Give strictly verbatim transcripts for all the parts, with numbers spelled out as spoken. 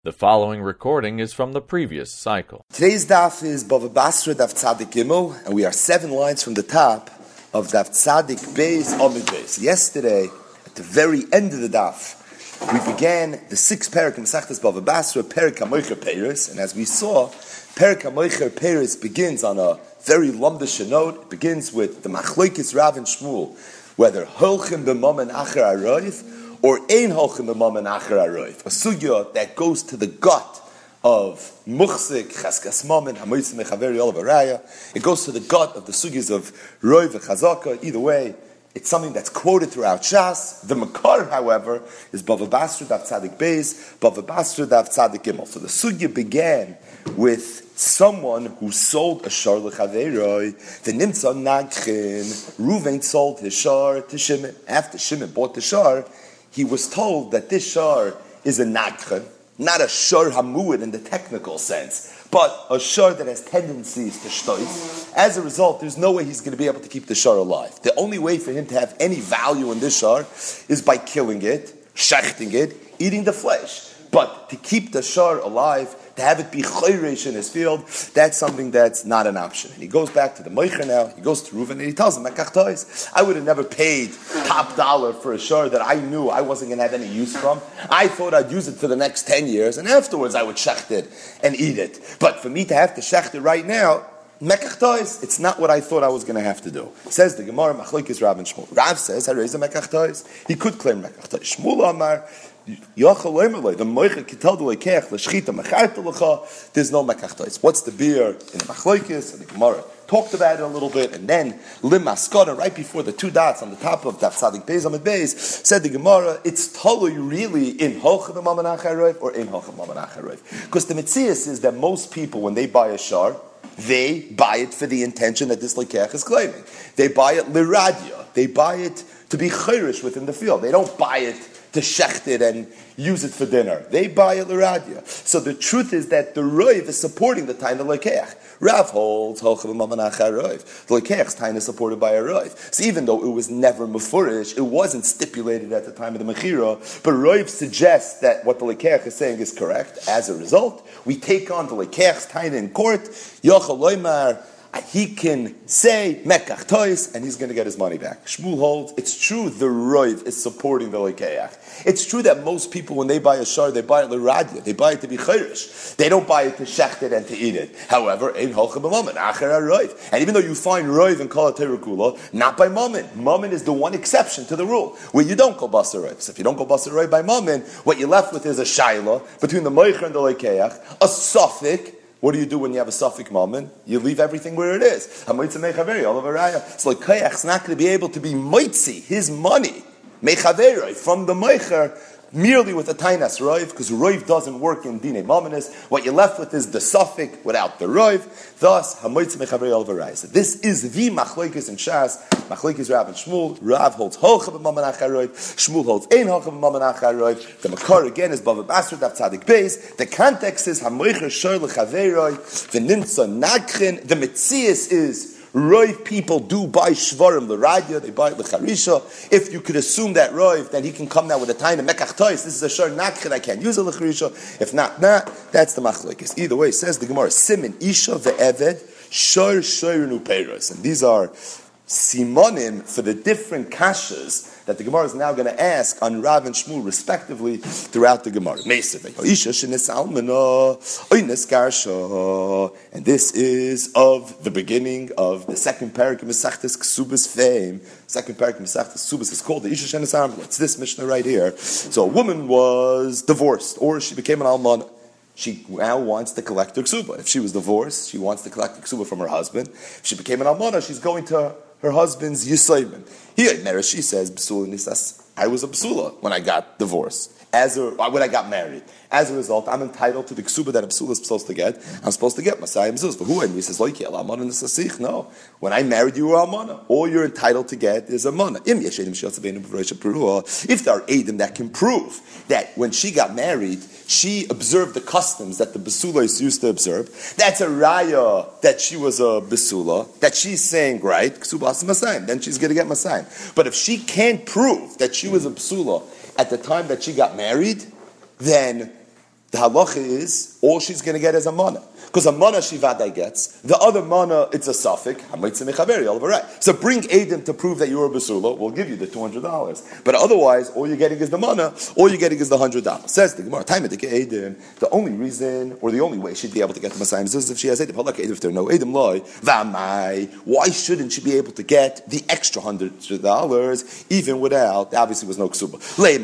The following recording is from the previous cycle. Today's daf is Bava Basra Daf Tzadik Gimel, and we are seven lines from the top of Daf Tzadik Beis Amid Beis. Yesterday, at the very end of the daf, we began the sixth parak in Masechtas Bava Basra, Parak HaMoicher Peiros, and as we saw, Parak HaMoicher Peiros begins on a very lumdish note. It begins with the Machlokes Rav and Shmuel, whether Holchim b'Mammon Acher Aroif, or ein holchem b'mammon acher aroif, a sugya that goes to the gut of muchzik, cheskas mammon, hamoytzim mechaveri olav araya. It goes to the gut of the sugyas of roiv and chazaka. Either way, it's something that's quoted throughout Shas. The makar, however, is Bava Basra Daf Tzadik Beis, Bava Basra Daf Tzadik Gimel. So the sugya began with someone who sold a shar lechaveroi. The nimtza nagchin. Ruvain sold his shar to Shimon. After Shimon bought the shar, he was told that this shar is a nagcha, not a shar hamuid in the technical sense, but a shar that has tendencies to shtois. As a result, there's no way he's going to be able to keep the shar alive. The only way for him to have any value in this shar is by killing it, shechting it, eating the flesh. But to keep the shar alive, to have it be chayresh in his field, that's something that's not an option. And he goes back to the Meicher now, he goes to Reuven and he tells him, I would have never paid top dollar for a shar that I knew I wasn't going to have any use from. I thought I'd use it for the next ten years, and afterwards I would shecht it and eat it. But for me to have to shecht it right now, mekach it's not what I thought I was going to have to do. Says the Gemara, Machlokes Rav and Shmuel. Rav says, mekach he could claim mekach. Shmuel Amar, there's no mekach. What's the beer in the Machlokes and the Gemara? Talked about it a little bit, and then lim maskana, right before the two dots on the top of Daf Tzadik Beis Amid Beis, said the Gemara, it's totally really in holchem b'mammon acher aroif or in holchem b'mammon acher aroif. Because the mitzias is that most people, when they buy a shar, they buy it for the intention that this lekeach is claiming. They buy it liradia. They buy it to be chayrish within the field. They don't buy it to shecht it and use it for dinner. They buy it l'radia. So the truth is that the roiv is supporting the taina lekeach. Rav holds holchem b'mammon acher aroif. The lekeach's taina is supported by a roiv. So even though it was never mefurish, it wasn't stipulated at the time of the mechira, but roiv suggests that what the lekeach is saying is correct. As a result, we take on the lekeach's taina in court. Yochel loymar, he can say mekach tois, and he's going to get his money back. Shmuel holds it's true the roiv is supporting the lekeach. It's true that most people, when they buy a shar, they buy it l'radia. They buy it to be chayrish. They don't buy it to shecht it and to eat it. However, ein holchem b'mammon acher aroif. And even though you find roiv and kol ha'terukula, not by mammon. Mammon is the one exception to the rule where you don't go basar roiv. So if you don't go basar roiv by mammon, what you're left with is a shaila between the moicher and the lekeach, a suffix. What do you do when you have a suffix mammon? You leave everything where it is. So like Kayach's not going to be able to be moitzi, his money, mechaveri, from the meicher, merely with a tainas roiv, because roiv doesn't work in dine mammonis. What you're left with is the suffix without the roiv. Thus, hamoitzi mechaveri al varaya. So this is the machlokes in Shas. Machlokes Rav and Shmuel. Rav holds holchem b'mammon acher aroif. Shmuel holds ein holchem b'mammon acher aroif. The makar again is Bava Basra Daf Tzadik Beis. The context is hamoicher shor lechaveroi. The nimtza nagchin. The mitzias is roiv people do buy shvarim l'radia, they buy it l'charisha. If you could assume that roiv, then he can come now with a time of mekach tois. This is a shor nakchin, I can't use a l'charisha. If not, not, that's the machlokes. Either way, says the Gemara, simin isha ve'eved shor shoyrinu peiros. And these are simonim for the different kashas that the Gemara is now going to ask on Rav and Shmuel respectively throughout the Gemara. And this is of the beginning of the second parak of Masechtas Ksubas fame. Second parak of Masechtas Ksubas is called the Isha Shenes Almana. It's this Mishnah right here. So a woman was divorced, or she became an almana. She now wants to collect her ksuba. If she was divorced, she wants to collect the ksuba from her husband. If she became an almana, she's going to her husband's yisayman. Here, Merashi says, B'sula nisas, I was a b'sula when I got divorced. As a, when I got married. As a result, I'm entitled to the ksuba that a b'sula is supposed to get. I'm supposed to get Masayim Zuz. But who? And he says, no. When I married you, you were almana. All you're entitled to get is a mana. If there are edim that can prove that when she got married, she observed the customs that the besulas used to observe, that's a raya that she was a besula, that she's saying, right, ksubas masayim, then she's going to get masayim. But if she can't prove that she was a besula at the time that she got married, then The halacha is all she's going to get is a mana. Because a mana she vaday gets. The other mana, it's a suffix. So bring Edim to prove that you're a basula. We'll give you the two hundred dollars. But otherwise, all you're getting is the mana. All you're getting is the one hundred dollars. Says the Gemara, time to get Edim. The only reason, or the only way she'd be able to get the Messiah is if she has Edim. If there are no Edim loy, v'amai. Why shouldn't she be able to get the extra one hundred dollars even without, obviously was no ksuba.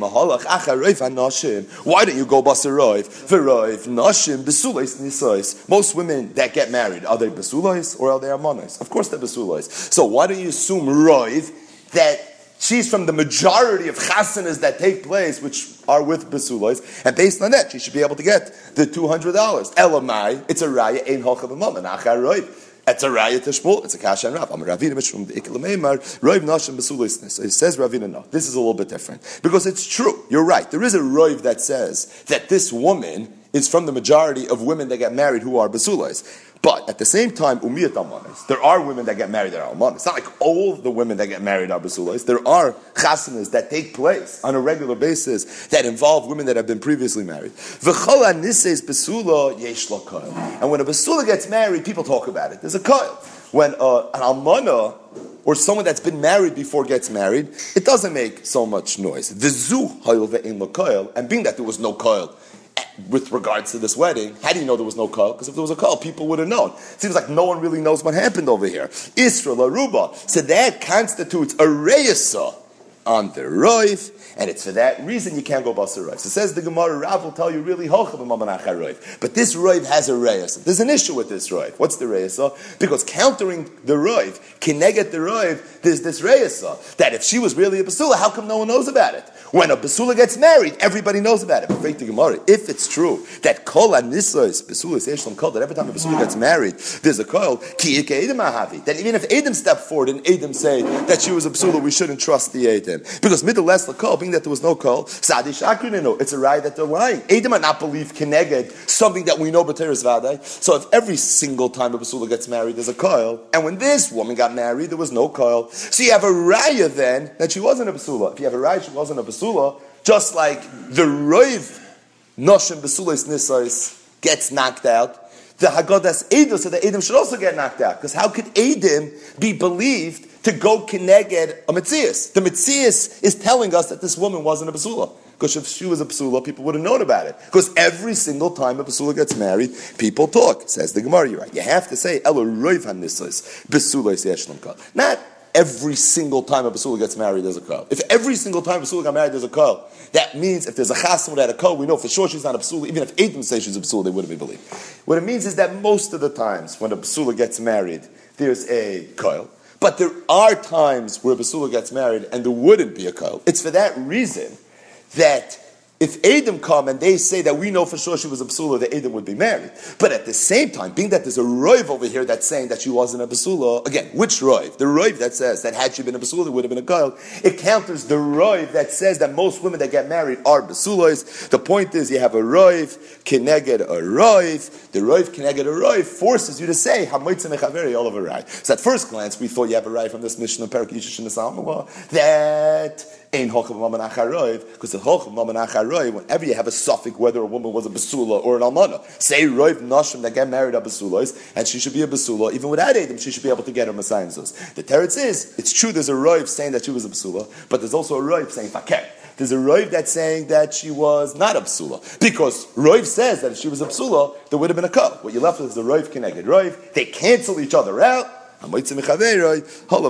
Why don't you go basaroiv? V'roiv, nashim, besulais, nisais. Most women that get married, are they besulais or are they amonis? Of course they're besulais. So why don't you assume roiv that she's from the majority of chasanas that take place, which are with besulais, and based on that, she should be able to get the two hundred dollars. Elamai, it's a raya, ein halcha b'mama, nachar roiv. It's a raya to Shmuel. It's a kasha and Rav. I'm a Ravina Mishrum the Ikelameimar Roiv Nashim Besulisness. So it says Ravina no. This is a little bit different because it's true. You're right. There is a roiv that says that this woman is from the majority of women that get married who are besulais. But at the same time, umiyat almanis. There are women that get married that are almanis. It's not like all the women that get married are besulais. There are chasanas that take place on a regular basis that involve women that have been previously married. V'chol hanises besula yesh lo koil. And when a besula gets married, people talk about it. There's a koil. When uh, an almana or someone that's been married before gets married, it doesn't make so much noise. V'zu hoil ve'en lo koil. And being that there was no koil with regards to this wedding, how do you know there was no call? Because if there was a call, people would have known. It seems like no one really knows what happened over here. Israel Aruba. So that constitutes a reisa on the roif, and it's for that reason you can't go basar roif. So says the Gemara, Rav will tell you really hochav b'mamanach roif. But this roif has a reisa. There's an issue with this roif. What's the reisa? Because countering the roif, kineged the roif, there's this reisa that if she was really a basula, how come no one knows about it? When a basula gets married, everybody knows about it. But the Gemara, if it's true that kol anisos basula seishlam kol, that every time a basula gets married, there's a kol ki ike edom ahavi. That even if Edom step forward and Edom say that she was a basula, we shouldn't trust the Edom because middle less the kol, being that there was no kol, sadi shakrinino. It's a right that they're lying. Edom are not believe keneged something that we know b'teres vaday. So if every single time a basula gets married, there's a kol, and when this woman got married, there was no kol. So you have a raya then that she wasn't a basula. If you have a raya, she wasn't a basula. Just like the roiv noshim besulis nisais gets knocked out, the haggadas edim, so the edim should also get knocked out. Because how could edim be believed to go kineged a metzias? The metzias is telling us that this woman wasn't a basula. Because if she was a basula, people would have known about it. Because every single time a basula gets married, people talk. Says the Gemara, you're right. You have to say elo roiv hanisais besulis yeshlam kal. Not every single time a basula gets married, there's a kol. If every single time a basula got married, there's a kol, that means if there's a chasam without a kol, we know for sure she's not a basula. Even if Edom says she's a basula, they wouldn't be believed. What it means is that most of the times when a basula gets married, there's a kol. But there are times where a basula gets married and there wouldn't be a kol. It's for that reason that if Edom come and they say that we know for sure she was a basula, the Edom would be married. But at the same time, being that there's a roiv over here that's saying that she wasn't a basula, again, which roiv? The roiv that says that had she been a basula, there would have been a koil. It counters the roiv that says that most women that get married are basulas. The point is, you have a roiv, kineged a roiv. The roiv, kineged a roiv forces you to say, hamoitze mechaveri all of a rai. So at first glance, we thought you have a rai from this mission of Perak Yishish in the Salmah, that ain't hochav maman acharoiv, because the hochav maman acharoiv, whenever you have a suffix, whether a woman was a basula or an almana, say roiv nashim that get married are basulas, and she should be a basula, even without Edom, she should be able to get her Messiahs. The teretz is, it's true there's a roiv saying that she was a basula, but there's also a roiv saying fakir. There's a roiv that's saying that she was not a basula, because roiv says that if she was a basula, there would have been a kol. What you left with is the roiv connected roiv. They cancel each other out. Another raya,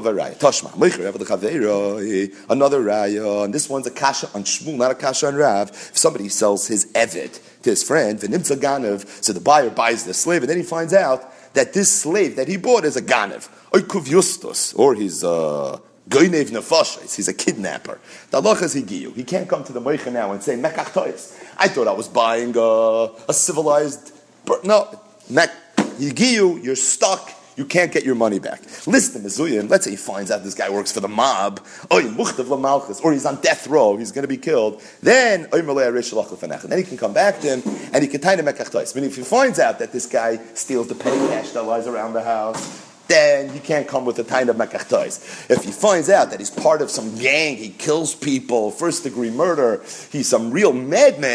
and this one's a kasha on Shmuel, not a kasha on Rav. If somebody sells his eved to his friend, v'nimtza ganav, so the buyer buys the slave, and then he finds out that this slave that he bought is a ganav, oikuv yustos, or he's a goynev nefashis, he's a kidnapper. The halacha is higiyu. He can't come to the meicha now and say mekach toyes. I thought I was buying a, a civilized. No, mek higiyu. You're stuck. You can't get your money back. Listen to Mezuyim. Let's say he finds out this guy works for the mob, or he's on death row, he's going to be killed. Then, then he can come back to him, and he can tie him mekach. Meaning, if he finds out that this guy steals the petty cash that lies around the house, then he can't come with a kind of mekach. If he finds out that he's part of some gang, he kills people, first degree murder, he's some real madman,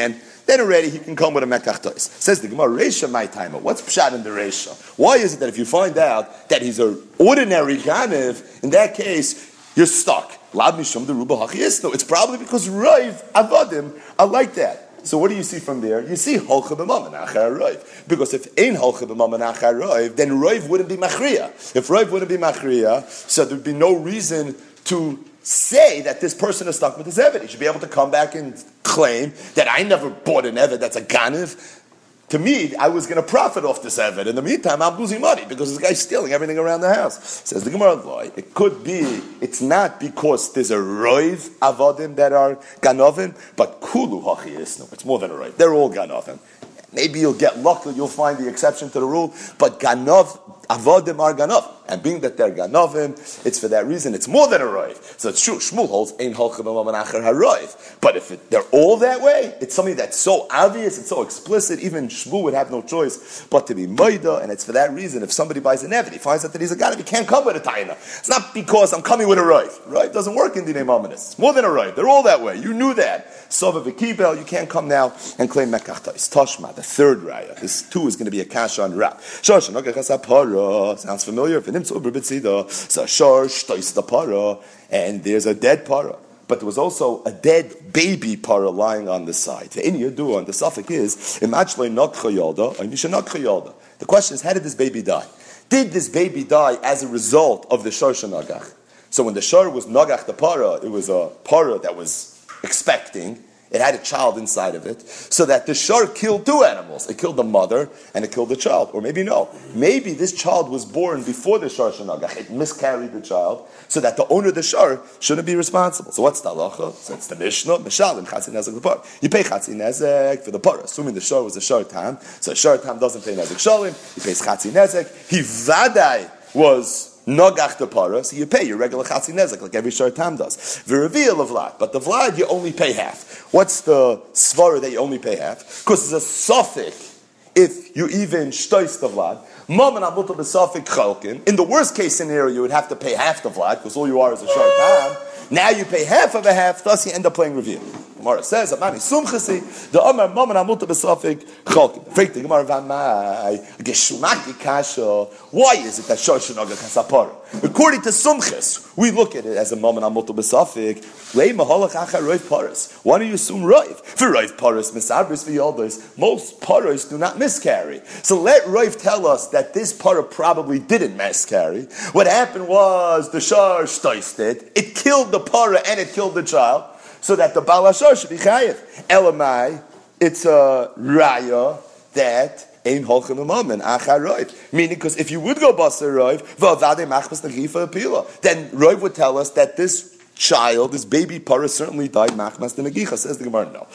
then already he can come with a mekach tois. Says the Gemara, Reisha my timer. What's pshat in the Reisha? Why is it that if you find out that he's an ordinary ganev, in that case, you're stuck? Lab mishum the ruba hachiyisno. It's probably because Rav avodim are like that. So what do you see from there? You see holcha b'mam achar Rav. Because if ain't holcha b'mam achar Rav, then Rav wouldn't be machriya. If Rav wouldn't be machriya, so there'd be no reason to say that this person is stuck with his eved. He should be able to come back and claim that I never bought an eved that's a ganev. To me, I was going to profit off this eved. In the meantime, I'm losing money because this guy's stealing everything around the house. Says the Gemara, it could be, it's not because there's a roiv avodim that are ganovim, but kulu hachi isnu. It's more than a roiv. They're all ganovim. Maybe you'll get lucky, you'll find the exception to the rule, but ganov, avodim are ganov. And being that they're ganovim, it's for that reason, it's more than a roiv. So it's true, Shmuel holds, ein holchem b'mam haroiv. But if it, they're all that way, it's something that's so obvious, it's so explicit, even Shmuel would have no choice but to be moida, and it's for that reason, if somebody buys an eved, he finds out that he's a ganav, he can't come with a taina. It's not because I'm coming with a roiv. Roiv doesn't work in Dinei Mamonis. It's more than a roiv. They're all that way. You knew that. Sova v'kibel, you can't come now and claim mekach tois. Toshma, the third raya. This two is going to be a kasha on Ra. Shosh nogach hasapara. Sounds familiar? V'nimtzu b'bitzida. So shosh tois the para, and there's a dead para. But there was also a dead baby para lying on the side. The in yadu on the suffix is imachlei nakcha yalda, or misha nakcha yalda. The question is, how did this baby die? Did this baby die as a result of the shor shenagach? So when the shor was nagach the para, it was a para that was expecting. It had a child inside of it, so that the shor killed two animals. It killed the mother and it killed the child. Or maybe no. Maybe this child was born before the shor shenagach. It miscarried the child, so that the owner of the shor shouldn't be responsible. So what's the halacha? So it's the Mishnah. Mishalim chatzin nezek the par. You pay chatzin nezek for the par, assuming the shor was a shor tam. So a shor tam doesn't pay nezek shalim. He pays chatzin nezek. He vadai was nogach the para, so you pay your regular chatzin nezek like every shor tam does. The reveal of vlad, but the vlad you only pay half. What's the svara that you only pay half? Because it's a suffix if you even shtois the vlad. Maman amuta b'safik chalkin. In the worst case scenario, you would have to pay half the vlad because all you are is a shor tam. Now you pay half of a half, thus you end up playing reveal. Gemara says, "Amani sumchasi the Amar Maman amuta b'safik chalkin." Freak the Gemara v'amai geshmaki kasha. Why is it that shor shenagach hasapara? According to Sumchis, we look at it as a Maman amuta b'safik. Lei mahalach achar roiv paras. Why do you assume roiv? For roiv paras misabris v'yoldos. Most paras do not miscarry. So let roiv tell us that this para probably didn't miscarry. What happened was the shor shtoist it. It killed the para and it killed the child, so that the Baal HaShor should be chayiv. Elamai, it's a raya that ein holchem b'mam achar roiv. Meaning, because if you would go basar roiv, v'avadei machmas nechifa apila, then roiv would tell us that this child, this baby para, certainly died machmas the negicha. Says the Gemara, no.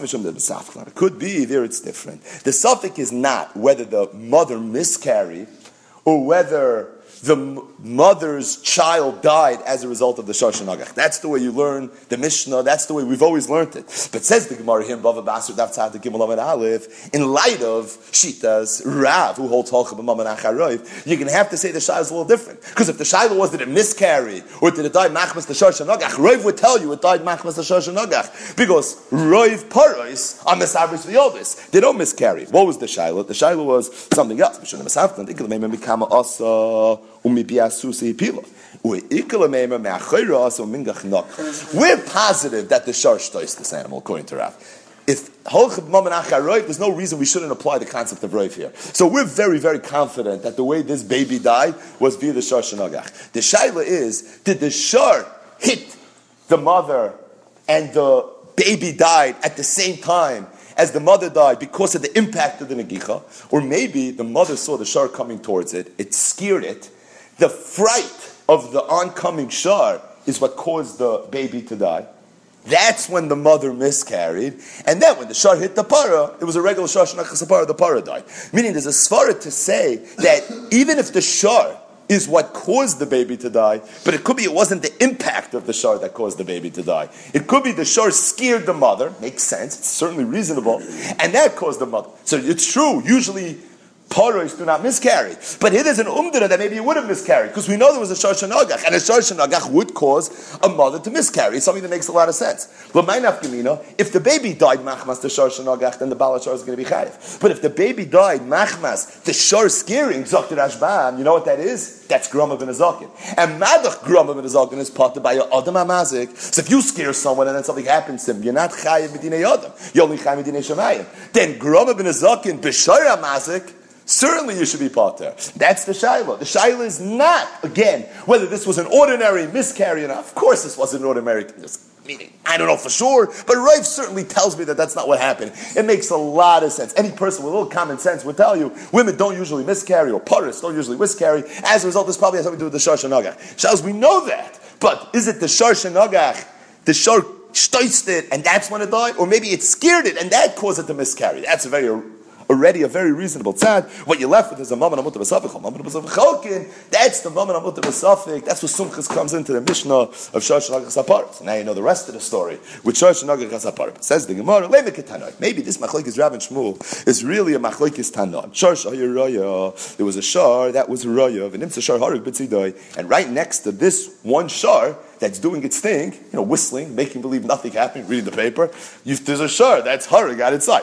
It could be there. It's different. The suffix is not whether the mother miscarried or whether the mother's child died as a result of the shor shenagach. That's the way you learn the Mishnah. That's the way we've always learned it. But says the Gemara here in Bava Basra Daf Tzad Gimel Amud Aleph, in light of Shitas Rav, who holds holcha b'mam achar roiv, you're going to have to say the shayla is a little different. Because if the shayla was did it miscarry or did it die machmas the shor shenagach, roiv would tell you it died machmas the shor shenagach because roiv paros are misavris v'yodis. They don't miscarry. What was the shayla? The shayla was something else. We're positive that the shor shtois this animal, according to Rav. If holchem b'mam achar roiv, there's no reason we shouldn't apply the concept of roiv here. So we're very, very confident that the way this baby died was via the shor shenagach. The shaila is, did the shor hit the mother and the baby died at the same time as the mother died because of the impact of the negicha? Or maybe the mother saw the shor coming towards it, it scared it. The fright of the oncoming shor is what caused the baby to die. That's when the mother miscarried. And then when the shor hit the para, it was a regular shor shenagach para, the para died. Meaning there's a svara to say that even if the shor is what caused the baby to die, but it could be it wasn't the impact of the shor that caused the baby to die. It could be the shor scared the mother, makes sense, it's certainly reasonable, and that caused the mother. So it's true, usually Paros do not miscarry. But here there's an umdana that maybe you would have miscarried, because we know there was a shar shenagach, and a shar shenagach would cause a mother to miscarry. It's something that makes a lot of sense. If the baby died machmas the shar shenagach, then the bala shar is going to be chayiv. But if the baby died machmas the shar scaring zakter ashban, you know what that is? That's grama ben azakin. And madach grama ben azakin is part by your adam amazik. So if you scare someone and then something happens to him, you're not chayiv b'dinei adam. You're only chayiv b'dinei shemayim. Then grama ben azakin b'shar amazik, certainly you should be pater. That's the shaila. The shaila is not, again, whether this was an ordinary miscarriage. Of course this was an ordinary meaning. I don't know for sure, but Rav certainly tells me that that's not what happened. It makes a lot of sense. Any person with a little common sense would tell you women don't usually miscarry, or paras don't usually miscarry. As a result, this probably has something to do with the shar shenagach. Shals, we know that. But is it the shar shenagach, the shar stoiced it, and that's when it died? Or maybe it scared it, and that caused it to miscarry? That's a very... already a very reasonable tzad. What you're left with is a mammon amut b'safik, mammon b'safik chalkin. That's the mammon amut b'safik. That's where Sumchus comes into the Mishnah of Shar Shenagach Sapar. So now you know the rest of the story with Shar Shenagach Sapar. Says the Gemara, maybe this machlokes Rav and Shmuel is really a machlokes Tanan. Shar Shayir Raya. There was a shar that was a Raya, and Nimtza Shar Harig B'tzidai, and right next to this one shar that's doing its thing, you know, whistling, making believe nothing happened, reading the paper. You, there's a shar that's harig out inside.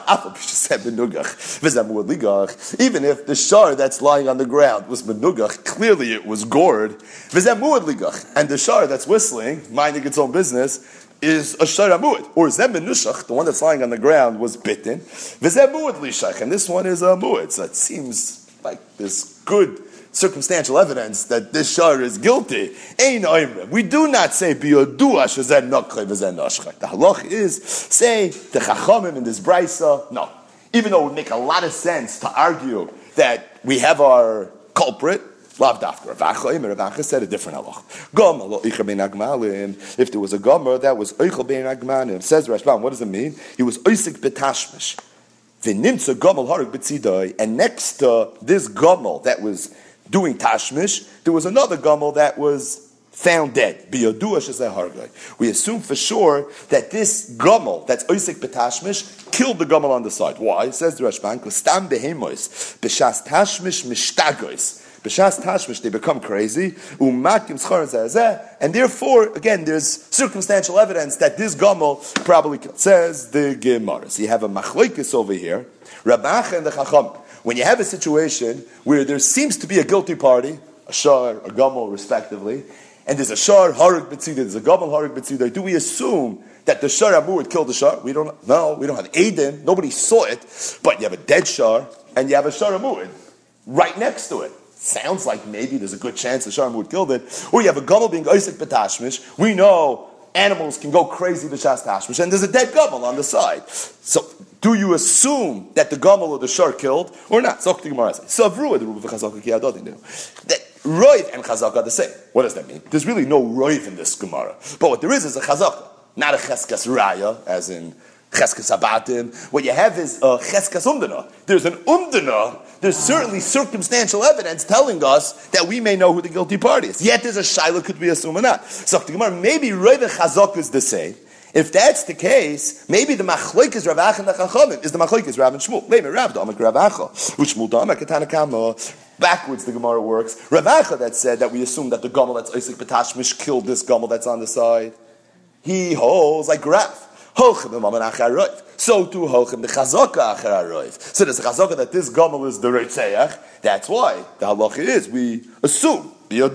Even if the shar that's lying on the ground was menugach, clearly it was gored. And the shar that's whistling, minding its own business, is a shar amuad. Or zem menushach, the one that's lying on the ground, was bitten. And this one is a muad. So it seems like this good circumstantial evidence that this shar is guilty. We do not say biyodua shezen nokle v'zen noshchak. The halach is say the chachamim in this brisa. No, even though it would make a lot of sense to argue that we have our culprit. Lav dafka. Rav Acha said a different halach. Gomer lo icher bein agmalim. If there was a gomer that was oichel bein agmalim, says Rashbam, what does it mean? He was oisik betashmish. V'nimtza gomel harig b'tzidai, and next to this gomel that was doing tashmish, there was another gomel that was found dead. We assume for sure that this gomel that's oisik betashmish killed the gomel on the side. Why? It says the Rashban, because stam behemois b'shas tashmish mishtagos. B'shas tashmish, they become crazy. And therefore, again, there's circumstantial evidence that this gomel probably killed. Says the Gemara. So you have a machlokes over here, Rav Acha and the Chacham. When you have a situation where there seems to be a guilty party, a shar, a gomel, respectively, and there's a shar harig b'tzidai, there's a gomel harig b'tzidai, do we assume that the shar amur killed the shar? We don't know. We don't have Aiden. Nobody saw it. But you have a dead shar and you have a shar amur right next to it. Sounds like maybe there's a good chance the shar amur killed it. Or you have a gomel being oisik b'tashmish. We know animals can go crazy b'shas tashmish, and there's a dead gomel on the side. So do you assume that the gomel or the shar killed or not? So Savru the Ruba v'chazaka ki adodin. That roiv and chazaka are the same. What does that mean? There's really no roiv in this Gemara, but what there is is a chazaka, not a cheskas raya, as in cheskas abatim. What you have is a cheskas umdana. There's an umdana. There's certainly circumstantial evidence telling us that we may know who the guilty party is. Yet there's a shaila, could we assume or not? So the Gemara, maybe roiv and chazaka is the same. If that's the case, maybe the machlokes Rav Acha and the Chachamim is the machlokes Rav and Shmuel. Maybe Rav Damak Rav Acha, Shmuel Damak Tanna Kama. Backwards the Gemara works. Rav Acha that said that we assume that the gomel that's oisik b'tashmish killed this gomel that's on the side. He holds like Rav. Holchem b'maman achar roiv. So too holchem the chazaka achar roiv. So there's a chazaka that this gomel is the reitzeach. That's why the halacha is we assume. Whereas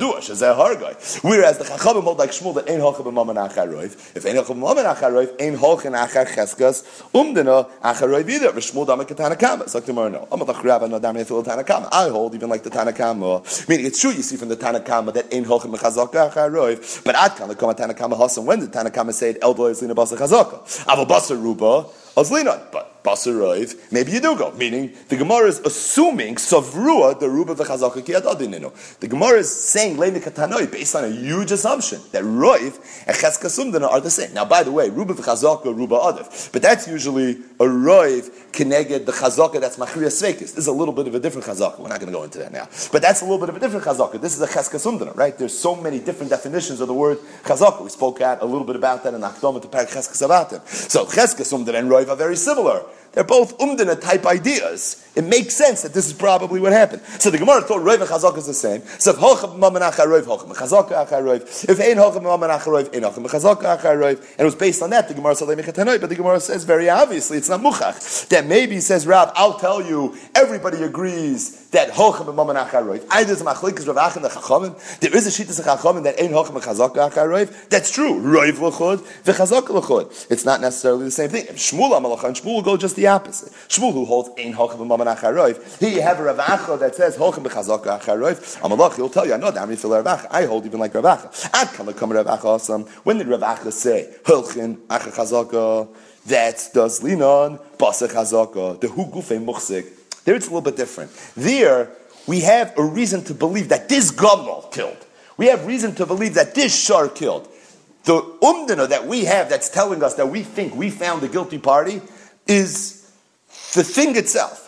the Chachamim hold like Shmuel that ein holchem b'maman achar roiv. If ein holchem b'maman achar roiv, ein holchem achar cheskas umdana achar roiv either. Shmuel damak Tanna Kama. So tomorrow no. I'm not Rav no dam nefil Tanna Kama. I hold even like the Tanna Kama. Meaning it's true you see from the Tanna Kama that ein holchem b'chazaka achar roiv. But ad kan the Kama Tanna Kama hasan when the Tanna Kama said el doy zlina basa chazaka. Aval basa ruba azlina. But basa roiv maybe you do go. Meaning the Gemara is assuming savrua the ruba v'chazaka ki adadinino. The Gemara is saying leimi katanoi based on a huge assumption that roiv and cheskas umdana are the same. Now, by the way, ruba v'chazaka, ruba adif, but that's usually a roiv keneged the chazaka that's machriya sveikis. This is a little bit of a different chazaka. We're not going to go into that now, but that's a little bit of a different chazaka. This is a cheskas umdana, right? There's so many different definitions of the word chazaka. We spoke at a little bit about that in Akdama to Parak cheskas avatim. So cheskas umdana and roiv are very similar. They're both umdana type ideas. It makes sense that this is probably what happened. So the Gemara thought Roiv and Chazaka is the same. So if Hocham Maman Acharoiv, Hocham Chazaka Acharoiv. If Ein Hocham Maman Acharoiv, Ein Hocham Chazaka Acharoiv. And it was based on that the Gemara said Lemechatanoy, but the Gemara says very obviously it's not Muchach. That maybe says Rav, I'll tell you, everybody agrees that Hocham Maman Acharoiv. Either is Machlikas Rav Achim the Chachamim. There is a Shittas Chachamim that Ein Hocham Chazaka Acharoiv. That's true. Roiv L'chod, V'Chazaka L'chod. It's not necessarily the same thing. If Shmuel Amalach and Shmuel will go just the opposite. Shmuel who holds Ein Hocham Maman Acharoiv. Here you have a Rav Acha that says Hocham b'Chazaka Acharoiv. Amalach, he'll tell you, I know that I'm Rav Acha. I hold even like Rav Acha. Ad Kama Kam Rav Acha Asam. When did Rav Acha say Holchin Acha Chazaka? That's does linon Basa Chazaka. The Hu Gufei Muchzik. There it's a little bit different. There we have a reason to believe that this Gamal killed. We have reason to believe that this Shar killed. The umdana that we have that's telling us that we think we found the guilty party is the thing itself.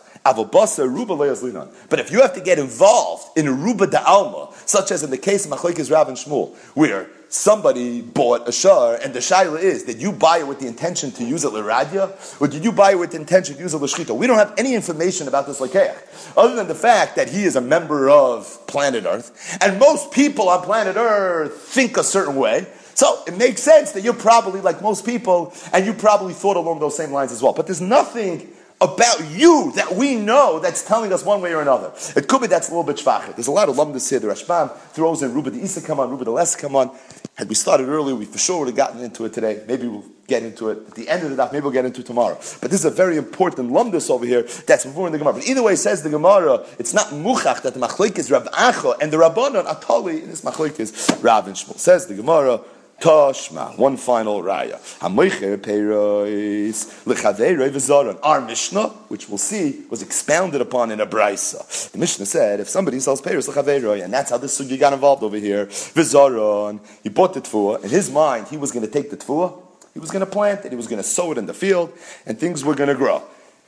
But if you have to get involved in a ruba da'alma, such as in the case of Machlokes Rav and Shmuel, where somebody bought a shar, and the shaila is, did you buy it with the intention to use it l'radya, or did you buy it with the intention to use it l'shchita? We don't have any information about this lekeach, other than the fact that he is a member of planet Earth, and most people on planet Earth think a certain way. So it makes sense that you're probably like most people, and you probably thought along those same lines as well. But there's nothing about you that we know that's telling us one way or another. It could be that's a little bit shvachet. There's a lot of lumdus here. The Rashbam throws in Ruba the Isa come on, Ruba the Les come on. Had we started earlier, we for sure would have gotten into it today. Maybe we'll get into it at the end of the daf. Maybe we'll get into it tomorrow. But this is a very important lumdus over here that's before in the Gemara. But either way, says the Gemara, it's not muchach that the machlokes Rav Acha and the Rabbanon Atali in this machlokes Rav and Shmuel. Says the Gemara. Toshma, one final raya. Hamoicher peiros lechaveiroi v'zaron. Our Mishnah, which we'll see, was expounded upon in a brisa. The Mishnah said, if somebody sells peiros lechaveiroi, and that's how this sugi got involved over here, v'zaron, he bought the tfuah. In his mind, he was going to take the tfuah, he was going to plant it, he was going to sow it in the field, and things were going to grow.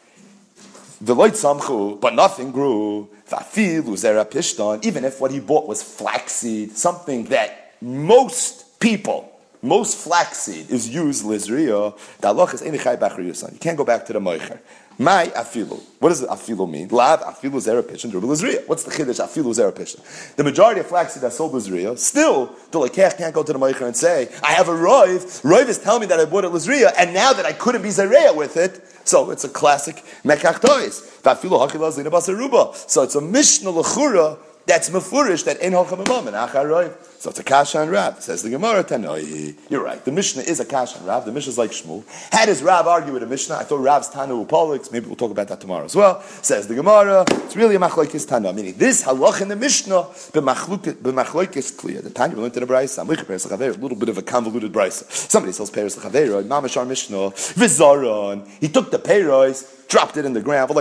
The light samchu, but nothing grew. Vafilu zera pishtan, even if what he bought was flaxseed, something that most people, most flaxseed is used lizriya. The halach is enichai bachri yusan. You can't go back to the moicher. My afilu. What does afilu mean? Lav afilu zera pishin druba lizriya. What's the chiddush afilu zera pishin? The majority of flaxseed that's sold lizriya, still the lekech can't go to the moicher and say, I have a roiv. Roiv is telling me that I bought it lizriya, and now that I couldn't be zereya with it, so it's a classic mekach tois. Vafilu hachila zina basaruba. So it's a mishnah lechura. That's mefurish that ein halcha b'mam and acharoiv. So it's a kasha and Rav. Says the Gemara Tanoi. You're right. The Mishnah is a kasha and Rav. The Mishnah is like Shmuel. How does Rav argue with the Mishnah? I thought Rav's Tanu Upolix. Maybe we'll talk about that tomorrow as well. Says the Gemara. It's really a machlokes Tana. Meaning this halach in the Mishnah b'machloikes kliya. The Tanya we learned in the Brisa. A little bit of a convoluted Brisa. Somebody sells peiros l'chaveiro. Mamashar Mishnah v'zaron. He took the peiros, dropped it in the ground.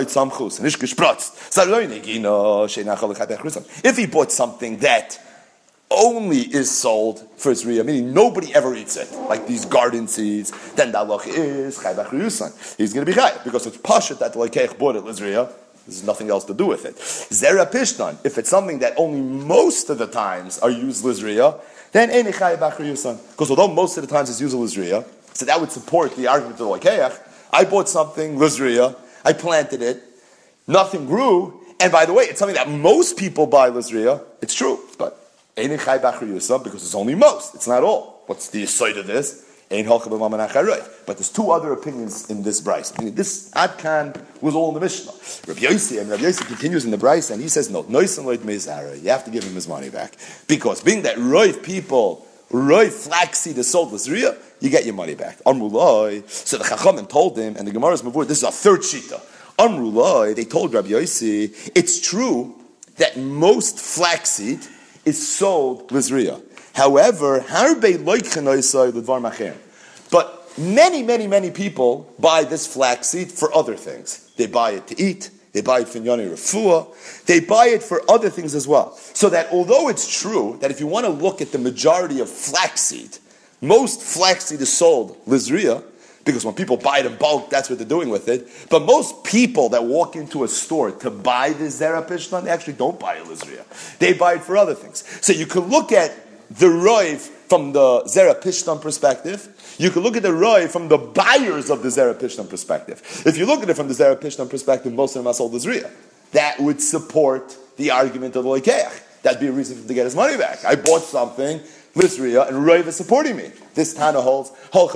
If he bought something that only is sold for his riyah, meaning nobody ever eats it, like these garden seeds, then the halach is chai b'achri yusan. He's going to be chai, because it's pashut that the lekeich bought it lizriyah. There's nothing else to do with it. Zera pishtan, if it's something that only most of the times are used lizriyah, then ein chai b'achri yusan. Because although most of the times it's used lizriyah, so that would support the argument of the lekeich. I bought something lizriyah, I planted it, nothing grew, and by the way, it's something that most people buy lizriyah. It's true, but ein chai b'achri yusan, because it's only most, it's not all. What's the aside of this? Ein halcha b'mam and acharoiv. But there's two other opinions in this brayse. I mean, this adkan was all in the Mishnah. Rabbi Yossi, and Rabbi Yossi continues in the brayse, and he says, no, noisan loit meizara. You have to give him his money back, because being that roiv people, roiv flaxseed is sold lizriyah, you get your money back. Amrulai. So the Chachamim told him, and the Gemara's mavur, this is a third shita. Amrulai, they told Rabbi Yossi, it's true that most flaxseed is sold lizriyah. However, harbe loichenoisai l'dvar macher. But many, many, many people buy this flaxseed for other things. They buy it to eat. They buy it for Yoni Refuah. They buy it for other things as well. So that although it's true that if you want to look at the majority of flaxseed, most flaxseed is sold lizriyah, because when people buy it in bulk, that's what they're doing with it. But most people that walk into a store to buy this zera pishtan, they actually don't buy it lizriyah. They buy it for other things. So you could look at the roiv from the Zera Pishtan perspective. You can look at the Roiv from the buyers of the Zera Pishtan perspective. If you look at it from the Zera Pishtan perspective, most of them are sold as Riyah. That would support the argument of the Loikeach. That'd be a reason for him to get his money back. I bought something, Lisriya, and Roiv is supporting me. This Tana holds,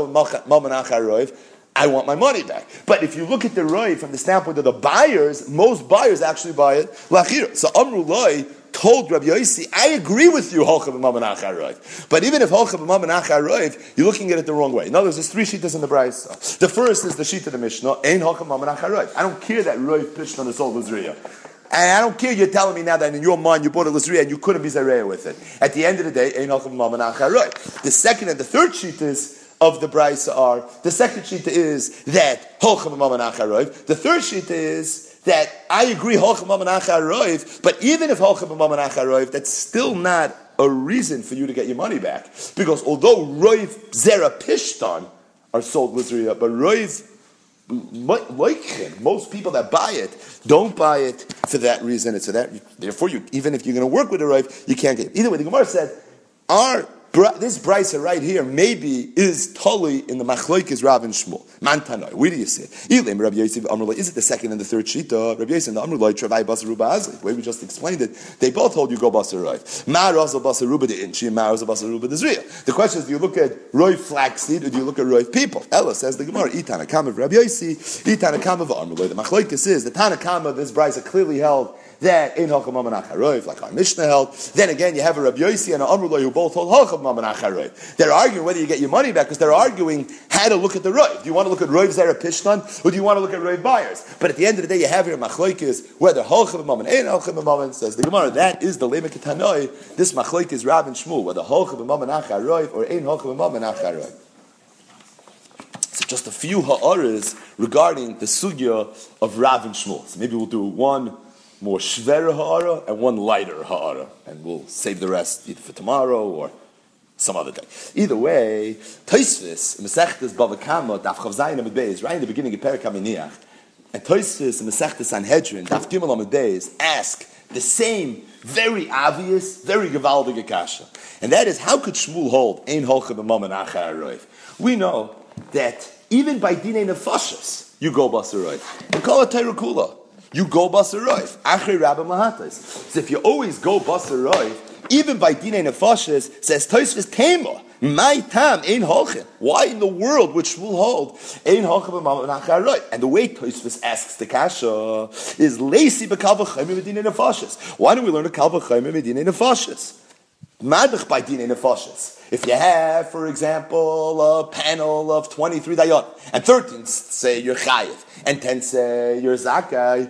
Roiv, I want my money back. But if you look at the Roiv from the standpoint of the buyers, most buyers actually buy it Lachira. So Amru Loi told Rabbi Yossi, I agree with you, Holcha b'maman achar Roiv. But even if Holcha b'maman achar Roiv, you're looking at it the wrong way. In other words, there's three shittas in the Brayso. The first is the sheet of the Mishnah, Ein Holcha b'maman achar Roiv. I don't care that Roiv Pishtan is sold Lisriya. And I don't care you're telling me now that in your mind you bought a Lisriya and you couldn't be Zareya with it. At the end of the day, Ein Holcha b'maman achar Roiv. The second and the third sheet is of the Brayso are, the second sheet is that Holcha b'maman achar Roiv. The third sheet is that I agree Holcha b'maman achar Roiv, but even if Holcha b'maman achar Roiv, that's still not a reason for you to get your money back. Because although Roiv Zera Pishtan are sold Lisriya, but Roiv like most people that buy it don't buy it for that reason. It's for that. Therefore, you, even if you're going to work with a Roiv, you can't get it. Either way, the Gemara said, our this brisa right here maybe is totally in the Machlokes Rav and Shmuel. Mantanoi. Where do you see it? Ilim Rabbi Yosef Amrullah. Is it the second and the third shita? Rabbi Yosef and the Amrullah Travai Basaruba Azli. The way we just explained it, they both hold you go Basaruba. Ma Razel Basaruba the Inchi, Ma Razel Basaruba the Zriya. The question is, do you look at Roiv flaxseed or do you look at Roiv people? Ella says the Gemara. Itana Kama of Rabbi Yosef. Itana Kama of Amrullah. The Machlokes is the Tana Kama of this brisa clearly held that in Holcha b'maman achar Roiv, like our Mishnah held. Then again, you have a Rabbi Yossi and an Amrullah who both hold Holcha b'maman achar Roiv. They're arguing whether you get your money back because they're arguing how to look at the Roiv. Do you want to look at Roiv Zera Pishtan or do you want to look at Roiv buyers? But at the end of the day, you have here Machlokes whether Holcha b'maman ain't Holcha b'maman. Says the Gemara, that is the Lemek Tanoi. This Machlokes Rav and Shmuel, whether Holcha b'maman achar Roiv or ain't Holcha b'maman achar Roiv. So just a few ha'aras regarding the sugya of Rav and Shmuel. So maybe we'll do one more shvera ha'ara and one lighter ha'ara, and we'll save the rest either for tomorrow or some other day. Either way, Tosfos Masechtas Bava Kama Daf Chav Zayin Amud Beis, right in the beginning of Perek HaMiniach, and Tosfos Masechtas Sanhedrin Daf Gimel Amud Beis ask the same very obvious, very gewaldige kasha, and that is, how could Shmuel hold Ein Holcha b'maman achar Roiv? We know that even by dinei nefashos you go basar Roiv. You call it Torah Kula. You go basar Roiv. Achrei Rabbi Mahatais. So if you always go basar Roiv, even by dinei nefashos, says Tosfos Tema, my tam ein holchem. Why in the world would Shmuel hold ein holchem b'maman achar Roiv? And the way Tosfos asks the kasha is leisi b'kal v'chayim b'dinei nefashos. Why don't we learn a kal v'chayim b'dinei nefashos? Madach by dinei nefashos. If you have, for example, a panel of twenty-three dayan, and thirteen say you're chayiv, and ten say you're zakai,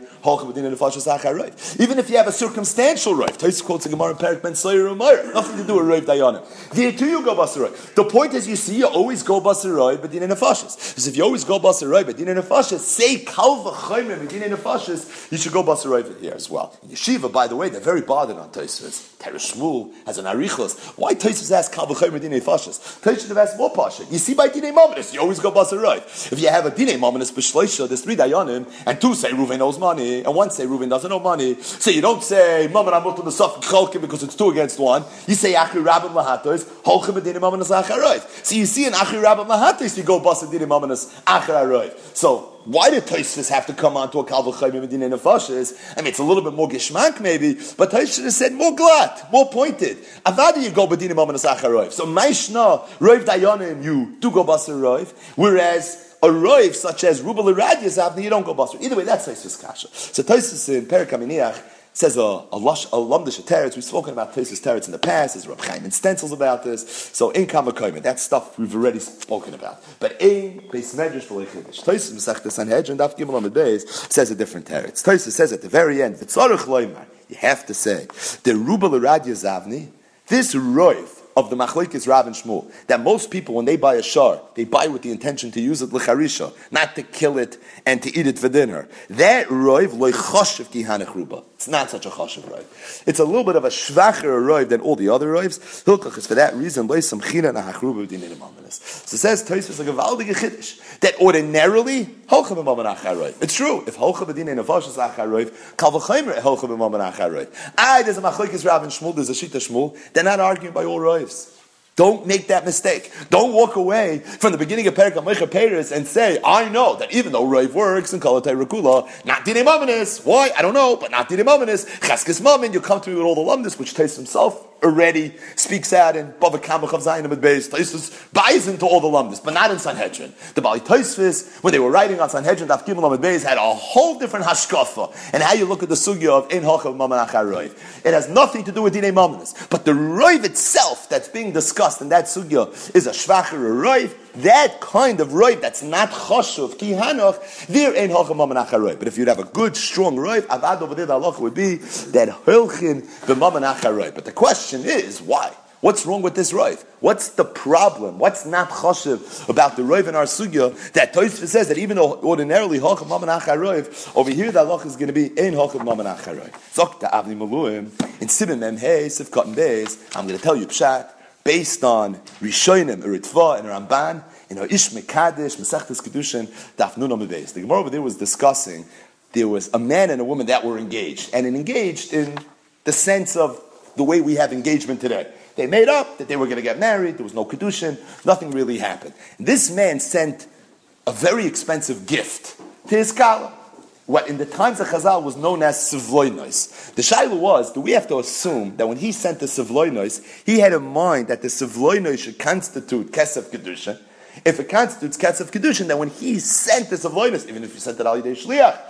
even if you have a circumstantial roiv, Tosfos quotes a Gemara in Perek Ben Soyer Umayr, nothing to do with roiv dayanim. There too you go basar roiv. The point is, you see, you always go basar roiv, but dinei nefashos. Because if you always go basar roiv, but dinei nefashos, say kal v'chayim, but dinei nefashos, you should go basar roiv here as well. In Yeshiva, by the way, they're very bothered on Tosfos. Teresh Shmuel has an arichos. Why Tosfos asks kal v'chayim dinei nefashos? Tosfos have asked more pasha. You see, by dinei mominus, you always go basar roiv. If you have a dinei mominus b'shleisha, there's three dayanim, and two say Reuven owes money, and one say Reuven doesn't owe money. So you don't say Maman Amut to the Saf Cholkim because it's two against one. You say Achri Rabbi Mahatos, Holchim B'dinim Mamonas Acharoiv. So you see in Achri Rabbi Mahatos you go Basa Dinim Mamonas Acharoiv. So why did Tosfos have to come on to a Kal V'chayim B'dinei Nefashos? I mean, it's a little bit more gishmak maybe, but Tosfos has said more glat, more pointed. Avada you go B'dinim Mamonas Acharoiv. So Maishna Roiv Dayanim you do go Basa Roiv, whereas a roiv such as Rubel Radius Avni, you don't go basar. Either way, that's Tosfos kasha. So Tosfos in Perek HaMiniach says a a lush a lumdish teretz. We've spoken about Tosfos teretz in the past. There's Reb Chaim and stencils about this. So in Kamakoyim, that stuff we've already spoken about. But in Beis Medrash v'Leichidish, Tosfos Masechta Sanhedrin Daf Gimel Amud Beis says a different teretz. Tosfos says at the very end, V'tzarich loymar, you have to say the Rubel Radius Avni, this roiv of the Machlokes Rav and Shmuel, that most people, when they buy a shar, they buy with the intention to use it l'charisha, not to kill it and to eat it for dinner. That roiv loy choshev ki hanech ruba. It's not such a choshev roiv. It's a little bit of a shvacher roiv than all the other roivs. Hilkach is for that reason loy samchina nahach ruba v'dinei nemamenes. So it says Tosfos a gevaldige chiddush that ordinarily holcha b'maman achar roiv. It's true. If holcha b'dinei nefashos achar roiv, kal v'chaymer holcha b'maman achar roiv. Ah, there's a Machlokes Rav and Shmuel. There's a shita Shmuel. They're not arguing by all roivs. Don't make that mistake. Don't walk away from the beginning of Perek HaMoicha Peres and say, I know that even though Rav works in Kalatei Rekula, not Dinei Mamanis. Why? I don't know, but not Dinei Mamanis. Cheskes Mamin, you come to me with all the lumdis, which Tais himself already speaks out in Bava Kama Chav Zayin Amid Beis. Tais buys into all the lumdis, but not in Sanhedrin. The Bali Taisvis, when they were writing on Sanhedrin, Daf Gimel Amid Beis, had a whole different hashkafa. And how you look at the sugya of Ein Hachav Maman Achar Rav. It has nothing to do with Dinei Mamanis. But the Rav itself that's being discussed in that sugya is a shvacher roiv. That kind of roiv that's not chashuv ki hanoch, there ain't halcha maman achar roiv. But if you'd have a good strong roiv, avad over there the halacha would be that hilchin the maman achar roiv. But the question is why? What's wrong with this roiv? What's the problem? What's not chashuv about the roiv in our sugya that Tosfos says that even though ordinarily halcha maman achar roiv, over here the halacha is going to be ein halcha maman achar roiv. Zokta avni maluim in Sibim Mem Hey Sivkot and Beis. I'm going to tell you pshat. Based on Rishonim, Eritva, and Ramban, in our Ish Mekadesh, Masechtes Kedushin, Daf Nun Amud Beis. The Gemara over there was discussing, there was a man and a woman that were engaged, and engaged in the sense of the way we have engagement today. They made up that they were going to get married, there was no Kedushin, nothing really happened. This man sent a very expensive gift to his Kala. What in the times of Chazal was known as Sivloinos. The Shaila was, do we have to assume that when he sent the Sivloinos, he had in mind that the Sivloinos should constitute Kesef Kedusha? If it constitutes Kesef Kedusha, then when he sent the Sivloinos, even if he sent it Al Yidei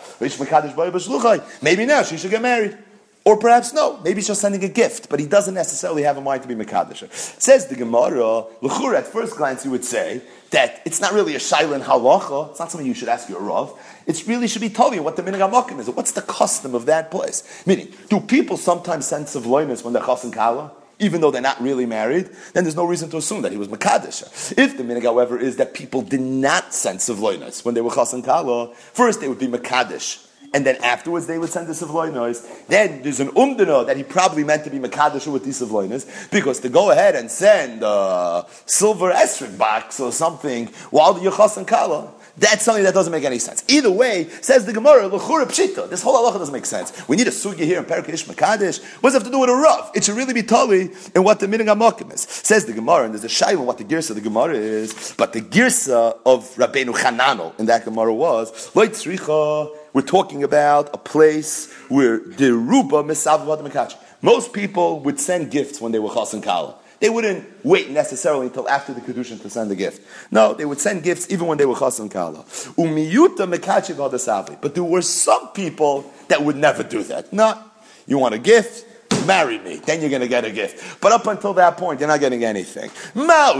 Shliach, maybe now she should get married. Or perhaps no, maybe she's sending a gift, but he doesn't necessarily have a mind to be Mekadosh. Says the Gemara, L'chur, at first glance you would say that it's not really a Shaila in Halacha, it's not something you should ask your Rav, it really should be telling you what the Minhag HaMakom is, what's the custom of that place. Meaning, do people sometimes send Sivloinos when they're Chas and Kala, even though they're not really married? Then there's no reason to assume that he was Mekadosh. If the Minhag, however, is that people did not send Sivloinos when they were Chas and Kala, first they would be Mekadosh, and then afterwards they would send the Sivloinos. Then there's an umdana that he probably meant to be Mekadosh with these Sivloinos, because to go ahead and send a silver esrog box or something while you're Chas and Kala, that's something that doesn't make any sense. Either way, says the Gemara, l'chura pshita. This whole halacha doesn't make sense. We need a sugya here in Perek Ish Mekadesh. What does it have to do with a Rav? It should really be tali in what the Minhag HaMakom is. Says the Gemara, and there's a shayla on what the girsa of the Gemara is, but the girsa of Rabbeinu Chananel in that Gemara was, lo tzricha, we're talking about a place where the ruba misav v'ad mekachi. Most people would send gifts when they were chas and kala. They wouldn't wait necessarily until after the Kedushin to send the gift. No, they would send gifts even when they were chas and kala. Umiyuta mekachi v'adasavi. But there were some people that would never do that. No, you want a gift? Marry me, then you're going to get a gift. But up until that point, you're not getting anything. That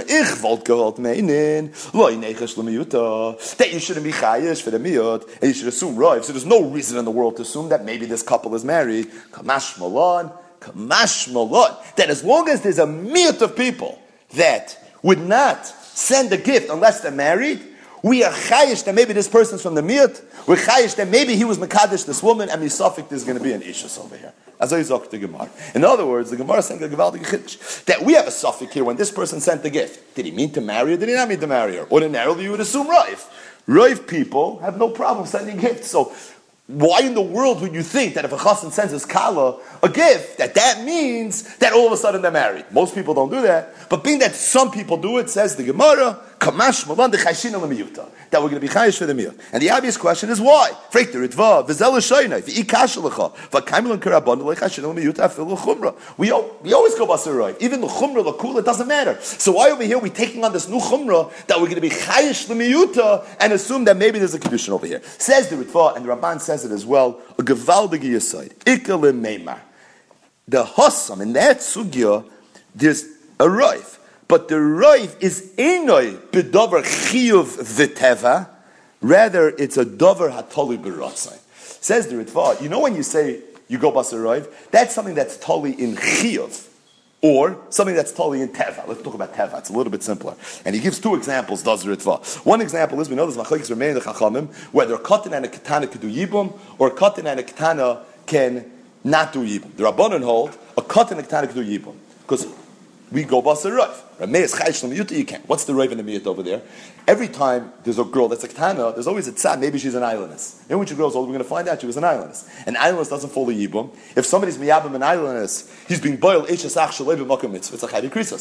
you shouldn't be chayish for the miyot, and you should assume roiv. So there's no reason in the world to assume that maybe this couple is married. Kamash malon, kamash malon. That as long as there's a miyot of people that would not send a gift unless they're married, we are chayish that maybe this person's from the miyot. We're chayish that maybe he was mekadosh this woman, and misafik there's going to be an ishus over here. As I talk to the Gemara. In other words, the Gemara is saying that we have a suffix here when this person sent the gift. Did he mean to marry her? Did he not mean to marry her? Ordinarily, you would assume Rav. Rav people have no problem sending gifts. So, why in the world would you think that if a chassan sends his kala a gift, that that means that all of a sudden they're married? Most people don't do that. But being that some people do it, says the Gemara, kamash malan dechayshina lemiyuta, that we're going to be chayish for the miyut. And the obvious question is why? We we always go basaroi. Even the chumrah, the kula, it doesn't matter. So why over here are we taking on this new chumrah that we're going to be chayish lemiyuta and assume that maybe there's a kedushin over here? Says the Ritva, and the Ramban says it as well, a gevaldige yesod, ikalim meimar. The hossam, in that sugya, there's a roif. But the roif is enoi bedover chiyuv v'teva, rather it's a dover hatoli b'ratzai. Says the Ritva, you know when you say you go basar roif, that's something that's toli in chiyuv, or something that's totally in teva. Let's talk about teva. It's a little bit simpler. And he gives two examples, does the Ritva. One example is, we know there's machlokes remain the chachamim, whether a katan and a katana can do yibum, or a katan and a katana can not do yibum. The Rabbanan hold, a katan and a katana can do yibum. Because we go basar roif. You can't. What's the roif and the miyut over there? Every time there's a girl that's a katana, there's always a tzad, maybe she's an islandess. And when she grows older, we're going to find out she was an islandess. An islandess doesn't follow yibum. If somebody's miyabim an islandess, he's being boiled, it's a chayvi krisas.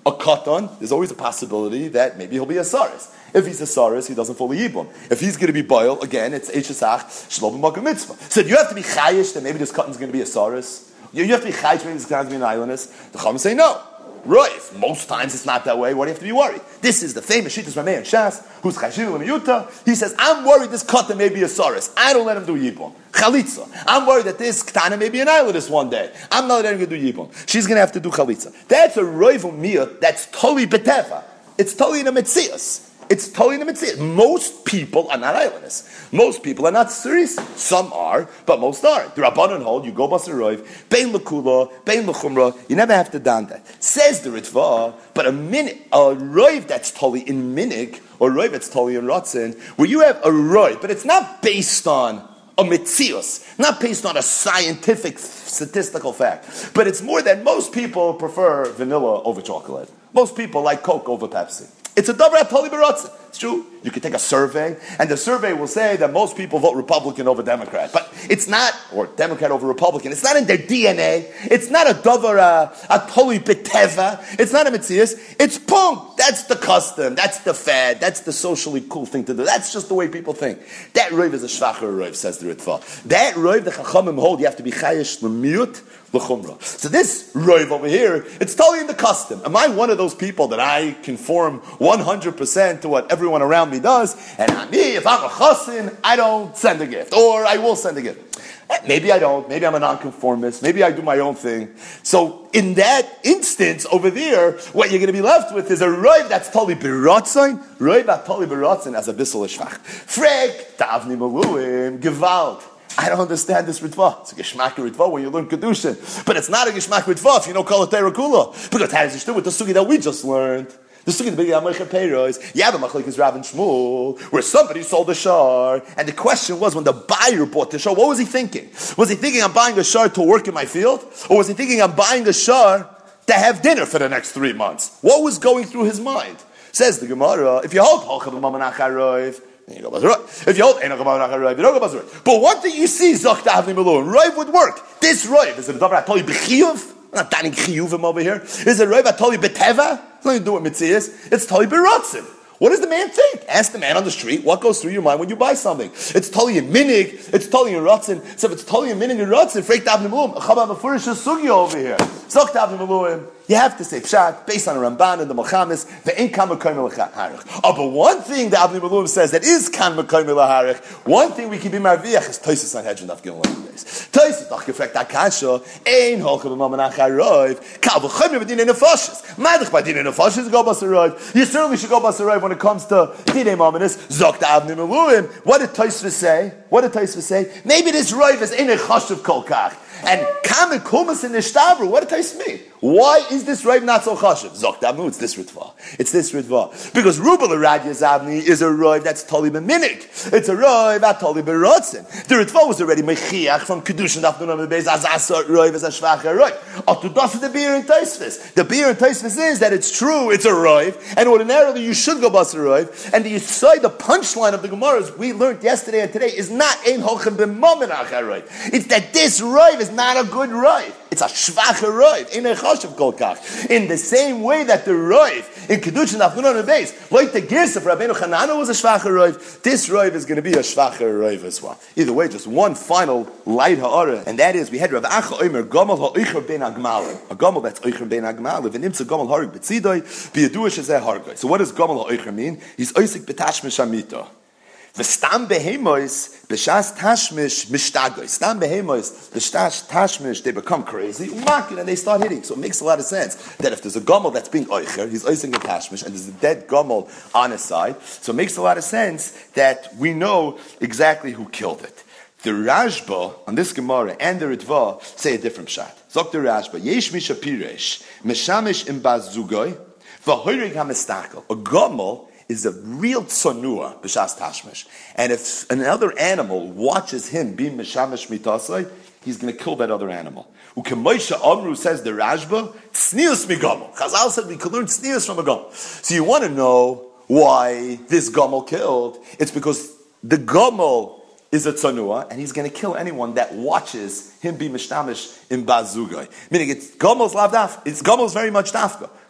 a katan, there's always a possibility that maybe he'll be a saris. If he's a saris, he doesn't fully yibum. If he's going to be boil, again, it's eshesach shlom b'makom mitzvah. So you have to be chayish that maybe this katan's going to be a saris. You have to be chayish maybe this katan's going to be an islandess. The chacham say no. Roif. Most times it's not that way. Why do you have to be worried? This is the famous Shittas Rameh and Shas, who's Chashiv L'miyuta. He says, I'm worried this katan may be a saris. I don't let him do yibum. Chalitza. I'm worried that this ktana may be an islandess one day. I'm not letting her do yibum. She's going to have to do chalitza. That's a roiv umiyah that's totally beteva. It's totally in a metzias. It's totally in the mitzvah. Most people are not islanders. Most people are not saris. Some are, but most aren't. The Rabbanon hold, you go basarov, bein l'kula, bein l'chumra, you never have to don that. Says the Ritva, but a minute, a roiv that's totally in minig, or roiv that's totally in rotzen, where you have a roiv, but it's not based on a mitzios, not based on a scientific, statistical fact, but it's more that most people prefer vanilla over chocolate. Most people like Coke over Pepsi. It's a davar totally beratzin. It's true. You can take a survey, and the survey will say that most people vote Republican over Democrat. But it's not, or Democrat over Republican. It's not in their D N A. It's not a davar, uh, a totally beteva. It's not a mitzias. It's punk. That's the custom. That's the fad. That's the socially cool thing to do. That's just the way people think. That roiv is a shvacher roiv, says the Ritva. That roiv, the chachamim hold, you have to be chayish l'miyut l'chumra. So this roiv over here, it's totally in the custom. Am I one of those people that I conform one hundred percent to what everyone around me does, and me, if I'm a chassin, I don't send a gift, or I will send a gift. Maybe I don't, maybe I'm a nonconformist, maybe I do my own thing. So in that instance over there, what you're going to be left with is a roiv that's totally beratzin, roiv that's totally beratzin as a bissel shvach. Frek, ta'avni maluim, gewalt. I don't understand this ritva. It's a geshmak ritva when you learn kedushin, but it's not a geshmak ritva if you know kol atayra kula, because how does it do with the sugi that we just learned? The sugi the big Amoicha Peiros, you have a machlekes Rav and Shmuel, where somebody sold a shar, and the question was, when the buyer bought the shar, what was he thinking? Was he thinking I'm buying a shar to work in my field, or was he thinking I'm buying a shar to have dinner for the next three months? What was going through his mind? Says the Gemara, if you hold Holchav Mamanach HaRoiv, then you go Bazaroi. If you hold Enoch Mamanach HaRoiv, you don't go Bazaroi. But one thing you see, Zok Ta'avni Meluim, Roiv would work. This Roiv, is it a Davar HaToli B'chiyuv? I'm not dining chiyuvim over here. Is it Roiv HaToli B'teva? It's nothing to do with mitzias. It's totally beratzin. What does the man think? Ask the man on the street what goes through your mind when you buy something. It's totally in minig. It's totally in ratzin. So if it's totally in minig and ratzin, freik ta'avni meluim. Chabam afurish sugya over here. Zok ta'avni meluim. You have to say pshat based on a Ramban and the Mochamis. Ve'en kan mekoyim l'harich. Oh, but one thing the Avni Meluim says that is kan mekoyim l'harich. One thing we can be marviach is Tosis on Hedron Daf Gimel Leis. Tosis doch gefragt akasha ein holcha b'mamanach haroiv kal v'choyim b'dinei nefashis. Madich b'dinei nefashis go basaroiv. You certainly should go basaroiv when it comes to dinei mamanis. Zok the Avni Meluim. What did Tosis say? What did Tosis say? Maybe this roiv is in a chashuv kol kach. And kamen kumas in the shtabru. What did Tosis mean? Why is this roiv not so chashuv? Zok davnu, it's this ritva. It's this ritva. Because Rubel Radya Zavni is a roiv that's totally b'minik. It's a roiv that's totally b'rotzen. The ritva was already mechiach from kedushin dafnu nam beis as asar roiv as a shvacher roiv. Atudas the beer in Tosfos. The beer in Tosfos is that it's true. It's a roiv, and ordinarily you should go bas a roiv. And the yisai, the punchline of the Gemaras we learned yesterday and today is not ein holchem b'mamanach haroiv. It's that this roiv is not a good roiv. It's a shvacher roiv. In a chashuv kol kach. In the same way that the roiv in kedushin afnunon and beis, like the gis of Rabbeinu Chananah was a shvacher roiv, this roiv is going to be a shvacher roiv as well. Either way, just one final light ha'ara, and that is we had Rav Acha Omer Gomel ha'oicher ben agmalim, a gomel that's oicher ben agmalim, v'nimtza gomel harig b'tzidoi, b'yadua shezeh hargoi. So what does gomel ha'oicher mean? He's oisik b'tashmish amito. V'stam behemois b'shas tashmish mishtagoi. Stam behemois b'shas tashmish, they become crazy, umakin, and they start hitting. So it makes a lot of sense that if there's a gomel that's being oicher, he's oising a tashmish, and there's a dead gomel on his side. So it makes a lot of sense that we know exactly who killed it. The Rashba on this Gemara and the Ritva say a different shot. Zok the Rashba, yesh misha piresh meshamish im bazugoi v'hoirig hamistakel. A gomel is a real tzonua b'shas tashmish, and if another animal watches him being meshamish mitasai, he's going to kill that other animal. Ukemoisha Amru, says the Rashba, tznius migomel. Chazal said we could learn tznius from a gomel. So you want to know why this gomel killed? It's because the gomel is a tzonua, and he's going to kill anyone that watches him be mishtamish in bazugay. Meaning, it's gomel's lav daf. It's gomel's very much dafka.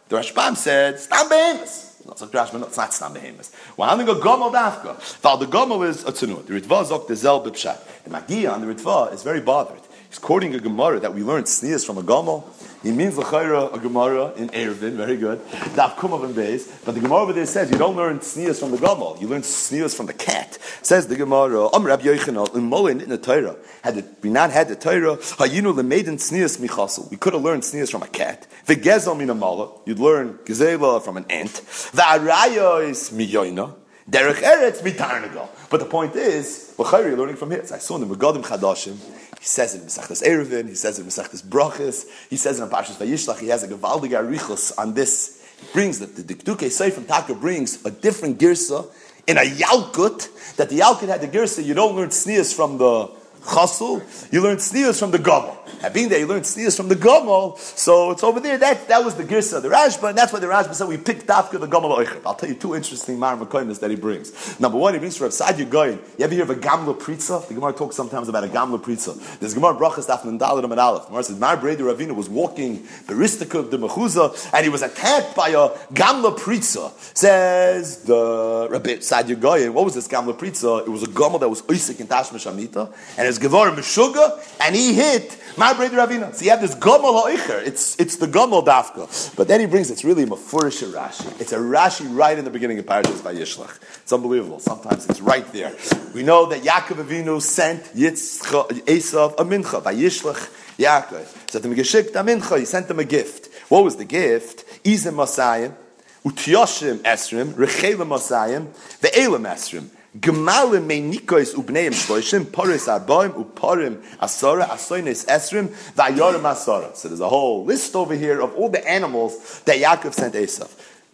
The Rashbam said, Stam Behemoth. Not so Rashbam, no, it's not Stam Behemoth. Well, I'm going to go Gomel Dafka. Val the Gomel is a Tzanua. The Ritva Zok the Zel B'Pshat. The Magia on the Ritva is very bothered. He's quoting a Gemara that we learned Sneas from a Gomel. He means l'chayra a Gemara in Eruvin, very good. Daf Kumav and Beis, but the Gemara over there says you don't learn sneas from the Gomel, you learn sneas from the cat. Says the Gemara, Am Rabbi Yochanan Imolin in the Torah. Had it, we not had the Torah, Hayinu lemeidin sneas michasel. We could have learned sneas from a cat. V'gezel min amala. You'd learn gezela from an ant. V'araya is miyoina. Derech eretz mitarnagal. But the point is, l'chayra you're learning from here. So I saw in the Megadim Chadashim. He says it in Mesechtes Eruvin, he says it in Mesechtes Brachos, he says it in Parshas Vayishlach, he has a Gevaldige Arichos on this. He brings that the Dikduke Sefer Taka brings a different girsa in a Yalkut, that the Yalkut had the girsa, you don't learn sneas from the Chassul, you learn sneas from the Gomel. And being there, you learn sneas from the Gomel, so it's over there, that that was the girsa of the Rashba, and that's why the Rashba said we picked Dafka the Gomel Oicher. I'll tell you two interesting Mar Makoimis that he brings. Number one, he brings from Sadia Goyin. You ever hear of a Gamla Pritza? The Gemara talks sometimes about a Gamla Pritza. There's Gemara Brachas Daf Mendalit and Aleph. The Gemara says, Mar Breder Ravina was walking Beristikov the Mechuzah, and he was attacked by a Gamla Pritza. Says the Rabbi Sadia Goyin, what was this Gamla Pritza? It was a Gomel that was Oisik in Tashmish Amita, and his Gevar Meshuga, and he hit Mar Breder Ravina. So you have this Gomel Ha'Icher. It's it's the Gomel Dafka. But then he brings, it's really a Mefurish Rashi. It's a Rashi right in the beginning of Parashas Vayishlach. It's unbelievable. Sometimes it's right there. We know that Yaakov Avinu sent Yitzchak, Esav a mincha. Vayishlach Yaakov. Sent him a geschikt a mincha. He sent him a gift. What was the gift? Izem Masayim, Utyoshim Esrim, Rechelim Masayim, Ve'elim Esrim. Gemalim meinikois ubneim shloishim, paris arbaim, uparim asara, asoines esrim, vayorim asara. So there's a whole list over here of all the animals that Yaakov sent Esav.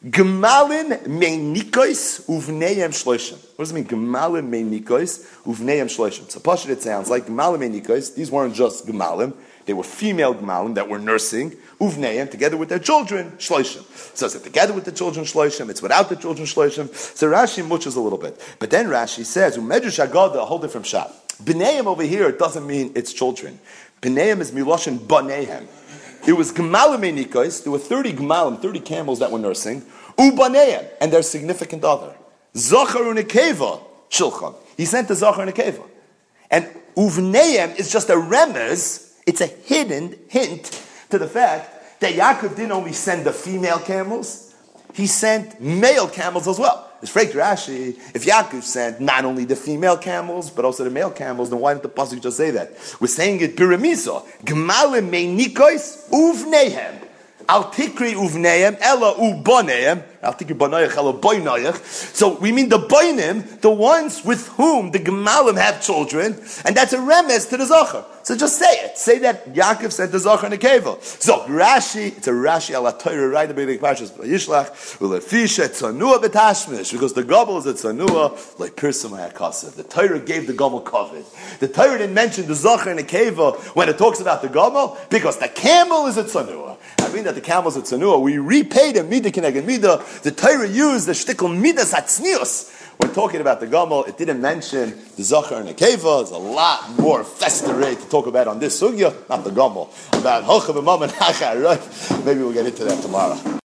Gemalim meinikois ubneim shloishim. What does it mean? Gemalim meinikois ubneim shloishim. So Pashut it sounds like Gemalim meinikois. These weren't just Gemalim. They were female Gemalim that were nursing, Uvneim, together with their children, Shloishim. So it's together with the children, Shloishim, it's without the children, Shloishim. So Rashi muches a little bit. But then Rashi says, Umedrash Agada, a whole different shot. B'neim over here doesn't mean it's children. B'neim is Miloshin B'neim. It was Gemalim Enikos, there were thirty Gemalim, thirty camels that were nursing, U'B'neim, and their significant other. Zachar Unekeva, Shilcham. He sent the Zachar Unekeva. And Uvneim is just a remez. It's a hidden hint to the fact that Yaakov didn't only send the female camels, he sent male camels as well. It's Freik Rashi, if Yaakov sent not only the female camels, but also the male camels, then why didn't the Pasuk just say that? We're saying it Piramiso, Gmalim Meinikois Uvnehem. Al tikri uvneim ella uboneim. Al tikri bonoyach ella boinoyach. So we mean the boinim, the ones with whom the gemalim have children, and that's a remez to the zocher. So just say it. Say that Yaakov sent the zocher in the kevel. So Rashi, it's a Rashi ala Torah right at the beginning of Parshas Vayishlach. Ulefisha tzanua betashmish, because the gobel is a tzanua like pirsum hayakasav. The Torah gave the gobel covered. The Torah didn't mention the zocher in the kevel when it talks about the gobel because the camel is a tzanua. I mean that the camels are tzanua. We repaid them midah kineged midah. The Torah used the shtickle midas hatznius. We're talking about the Gomel. It didn't mention the Zachar and the Keva. There's a lot more festeray to talk about on this sugya, not the Gomel. About Hochav and Mom and Hachar, right? Maybe we'll get into that tomorrow.